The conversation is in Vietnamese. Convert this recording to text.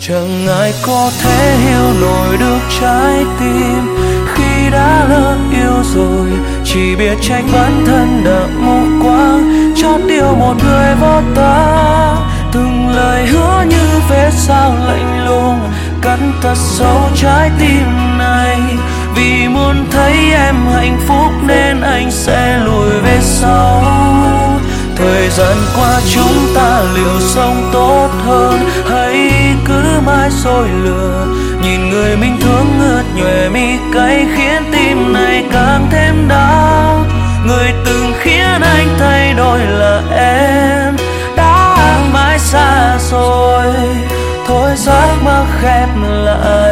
Chẳng ai có thể hiểu nổi được trái tim khi đã lỡ yêu rồi, chỉ biết trách bản thân đã mù quáng chót yêu một người vô ta. Từng lời hứa như vết dao lạnh lùng cắn thật sâu trái tim này, vì muốn thấy em hạnh phúc nên anh sẽ lùi về sau. Thời gian qua chúng ta liệu sống tốt hơn hay cứ mãi dối lừa, nhìn người mình thương ướt nhòe mi cay khiến tim này càng thêm đau. Người từng khiến anh thay đổi là em đã mãi xa rồi, thôi giấc mơ khép lại.